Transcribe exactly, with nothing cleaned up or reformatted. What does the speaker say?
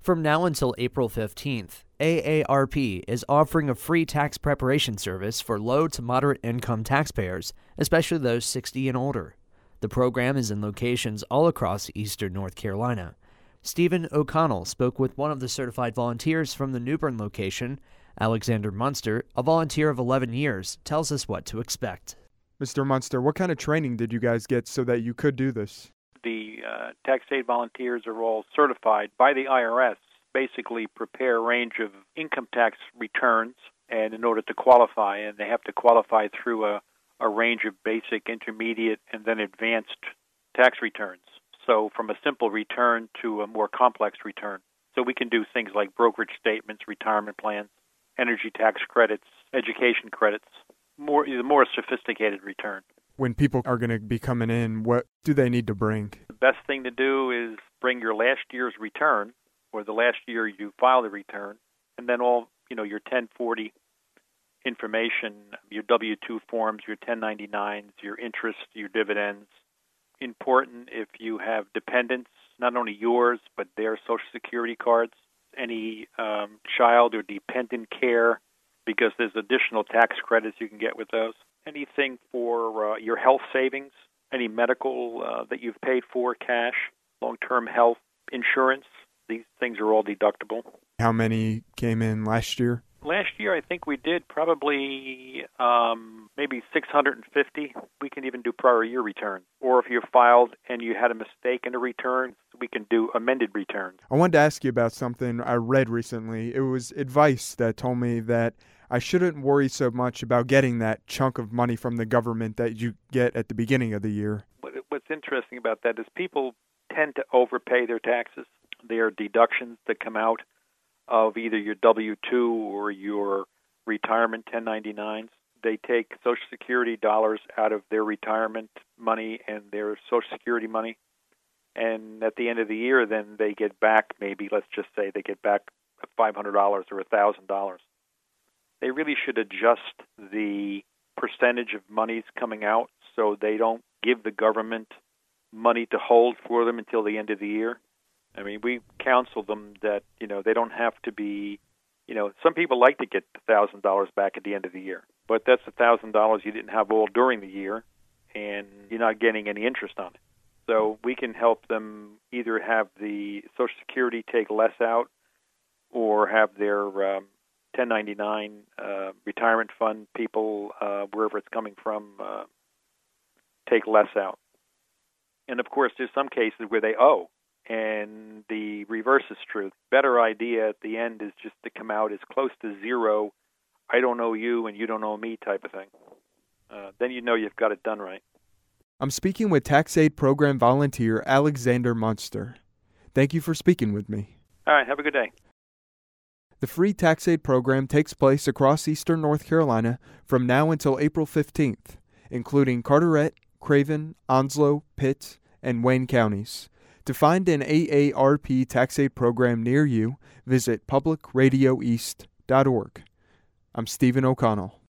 From now until April fifteenth, A A R P is offering a free tax preparation service for low to moderate income taxpayers, especially those sixty and older. The program is in locations all across eastern North Carolina. Stephen O'Connell spoke with one of the certified volunteers from the New Bern location. Alexander Munster, a volunteer of eleven years, tells us what to expect. Mister Munster, what kind of training did you guys get so that you could do this? The uh, tax aid volunteers are all certified by the I R S, basically prepare a range of income tax returns, and in order to qualify, and they have to qualify through a, a range of basic, intermediate, and then advanced tax returns. So from a simple return to a more complex return. So we can do things like brokerage statements, retirement plans, energy tax credits, education credits, more the more sophisticated return. When people are going to be coming in, what do they need to bring? The best thing to do is bring your last year's return, or the last year you filed a return, and then all, you know, your ten forty information, your W two forms, your ten ninety-nines, your interest, your dividends. Important if you have dependents, not only yours, but their Social Security cards, any um, child or dependent care, because there's additional tax credits you can get with those. Anything for uh, your health savings, any medical uh, that you've paid for, cash, long-term health insurance, these things are all deductible. How many came in last year? Last year, I think we did probably um, maybe six hundred fifty. We can even do prior year returns. Or if you filed and you had a mistake in a return, we can do amended returns. I wanted to ask you about something I read recently. It was advice that told me that I shouldn't worry so much about getting that chunk of money from the government that you get at the beginning of the year. What's interesting about that is people tend to overpay their taxes. There are deductions that come out of either your W two or your retirement ten ninety-nines. They take Social Security dollars out of their retirement money and their Social Security money. And at the end of the year, then they get back, maybe, let's just say they get back five hundred dollars or one thousand dollars. They really should adjust the percentage of monies coming out so they don't give the government money to hold for them until the end of the year. I mean, we counsel them that, you know, they don't have to be, you know, some people like to get one thousand dollars back at the end of the year, but that's one thousand dollars you didn't have all during the year, and you're not getting any interest on it. So we can help them either have the Social Security take less out or have their um, ten ninety-nine uh, retirement fund people, uh, wherever it's coming from, uh, take less out. And, of course, there's some cases where they owe, and the reverse is true. Better idea at the end is just to come out as close to zero, I don't owe you and you don't owe me type of thing. Uh, then you know you've got it done right. I'm speaking with Tax Aid Program volunteer Alexander Munster. Thank you for speaking with me. All right, have a good day. The free Tax Aid Program takes place across eastern North Carolina from now until April fifteenth, including Carteret, Craven, Onslow, Pitt, and Wayne counties. To find an A A R P Tax Aid program near you, visit public radio east dot org. I'm Stephen O'Connell.